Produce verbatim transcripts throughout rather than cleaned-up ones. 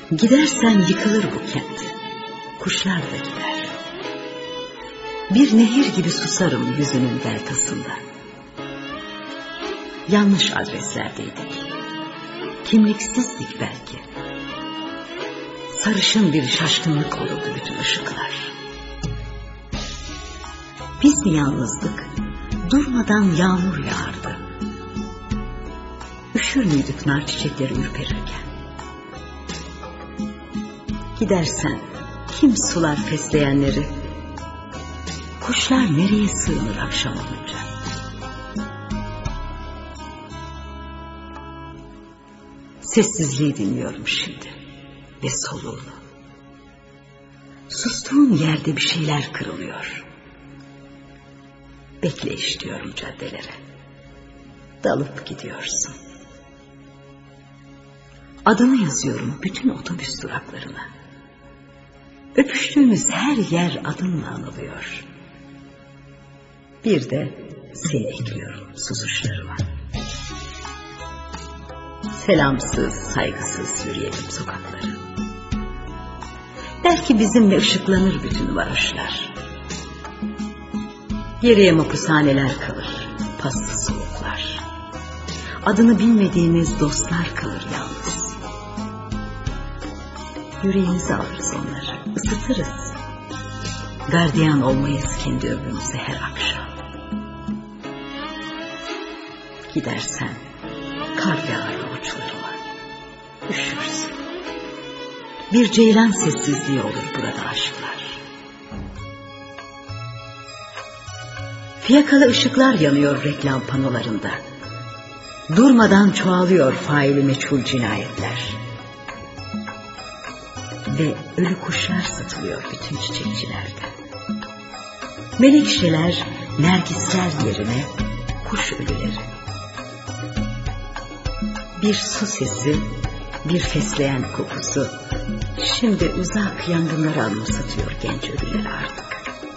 Gidersen yıkılır bu kent, kuşlar da gider. Bir nehir gibi susarım yüzünün deltasında. Yanlış adreslerdeydik, kimliksizdik belki. Sarışın bir şaşkınlık olurdu bütün ışıklar. Biz mi yalnızdık, durmadan yağmur yağardı. Üşür müydük nar çiçekleri ürperirken? Gidersen kim sular fesleğenleri? Kuşlar nereye sığınır akşam olunca? Sessizliği dinliyorum şimdi ve soluğunu. Sustuğum yerde bir şeyler kırılıyor. Bekleyiş diyorum caddelere. Dalıp gidiyorsun. Adını yazıyorum bütün otobüs duraklarına. Öpüştüğümüz her yer adınla anılıyor. Bir de seni ekliyorum susuşlarıma. Selamsız, saygısız yürüyelim sokakları. Belki bizimle ışıklanır bütün varoşlar. Geriye mapushaneler kalır, paslı soğuklar. Adını bilmediğimiz dostlar kalır yalnız. Yüreğimize alırız onları, ısıtırız. Gardiyan olmayız kendi ömrümüze her akşam. Gidersen kar yağar avuçlarıma, üşürsün. Bir ceylan sessizliği olur burada aşklar. Fiyakalı ışıklar yanıyor reklam panolarında. Durmadan çoğalıyor faili meçhul cinayetler. Ve ölü kuşlar satılıyor bütün çiçekçilerde. Menekşeler, nergisler yerine kuş ölüleri. Bir su sesi, bir fesleğen kokusu, şimdi uzak yangınları anımsatıyor genç ölüleri artık.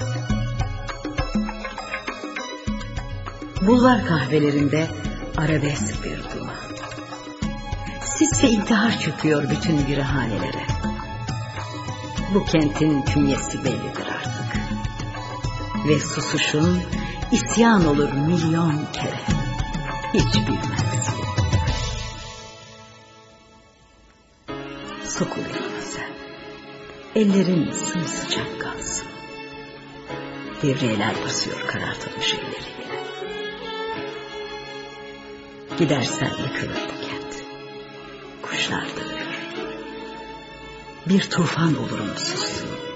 Bulvar kahvelerinde arabesk bir duman. Sis ve intihar çöküyor bütün birahanelere. Bu kentin künyesi bellidir artık. Ve susuşun isyan olur milyon kere. Hiç bilmez. Sokul yanıma sen. Ellerin sımsıcak kalsın. Devriyeler basıyor karartılmış elleriyle. Gidersen yıkılır bu kent. Kuşlar da ölür. Bir tufan olurum sussun.